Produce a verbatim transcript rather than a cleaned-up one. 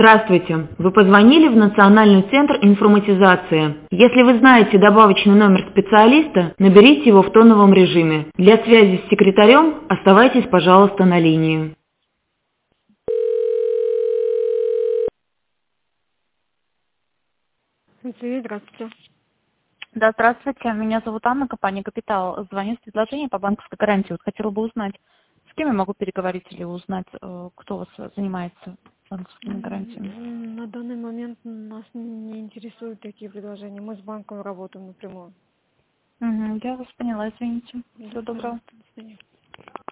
Здравствуйте. Вы позвонили в Национальный центр информатизации. Если вы знаете добавочный номер специалиста, наберите его в тоновом режиме. Для связи с секретарем оставайтесь, пожалуйста, на линии. Привет, здравствуйте. Да, здравствуйте. Меня зовут Анна, компания «Капитал». Звоню с предложением по банковской гарантии. Вот хотела бы узнать, с кем я могу переговорить или узнать, э, кто у вас занимается банковскими гарантиями. М, На данный момент нас не интересуют такие предложения. Мы с банком работаем напрямую. Угу, я вас поняла, извините. Да, Всего доброго. пожалуйста, до свидания.